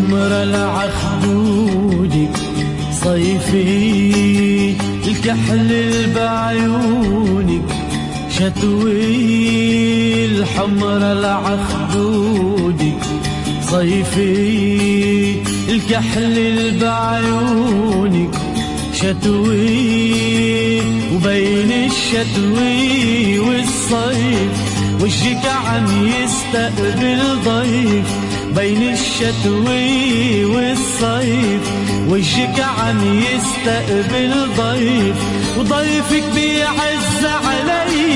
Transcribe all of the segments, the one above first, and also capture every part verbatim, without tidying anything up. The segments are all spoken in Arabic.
الحمرا العخدودي صيفي الكحل بعيونك شتوي الحمرا العخدودي صيفي الكحل بعيونك شتوي وبين الشتوي والصيف وجهك عم يستقبل ضيف بين الشتوي والصيف وجهك عم يستقبل ضيف وضيفك بيعز علي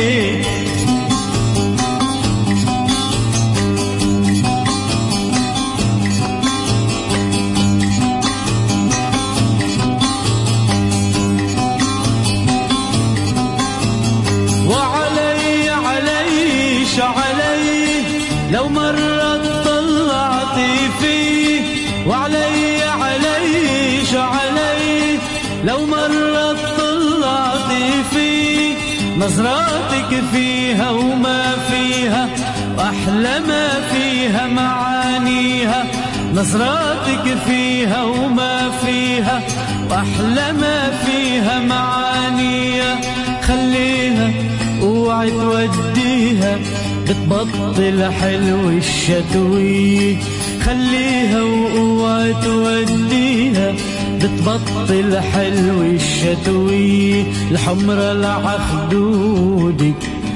وعلي علي علي لو مرت طلعتي فيه وعلي علي علي لو مرت طلعتي فيه نظراتك فيها وما فيها وأحلى ما فيها معانيها نظراتك فيها وما فيها وأحلى ما فيها معانيها خليها اوعي توديها بتبطل حلو الشتوي خليها واوعي توديها بتبطل حلو الشتوي الحمرا العخدودك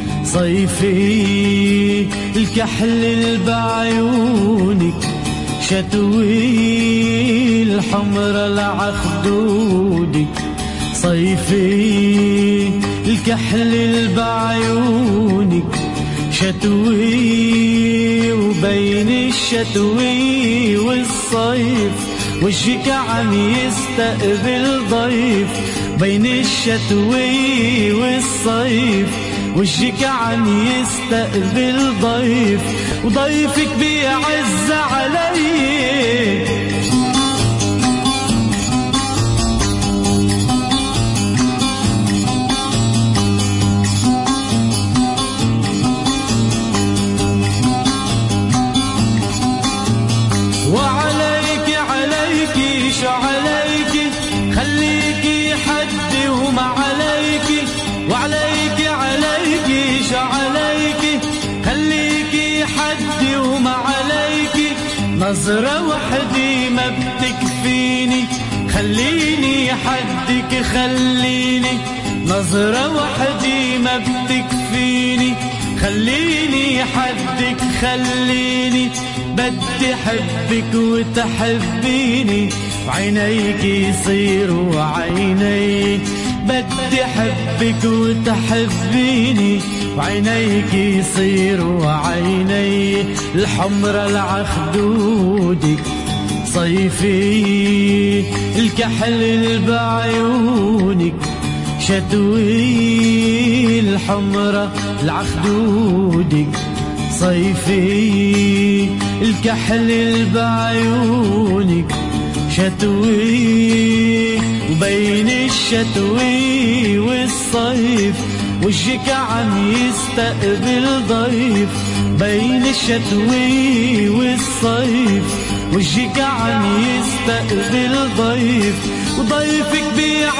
صيفي الكحل بعيونك شتوي الحمرا العخدودك صيفي الكحل بعيونك شتوي وبين الشتوي والصيف وجهك عم يستقبل ضيف بين الشتوي والصيف وجهك عم يستقبل ضيف وضيفك بيعز علي وعليك عليك شو عليك خليكي حدي وما عليك وعليك عليك شو عليك خليكي حدي وما عليك نظرة وحدي ما بتكفيني خليني حدك خليني نظرة وحدي ما بتكفيني خليني حدك خليني بدي حبك وتحبيني وعينيك يصيروا عيني بدي حبك وتحبيني وعينيك يصيروا عيني الحمرا العخدودك صيفي الكحل بعيونك شتوي الحمرا العخدودك صيفي الكحل بعيونك شتوي وبين الشتوي والصيف وجهك عم يستقبل ضيف بين الشتوي والصيف وجهك عم يستقبل ضيف وضيفك بيع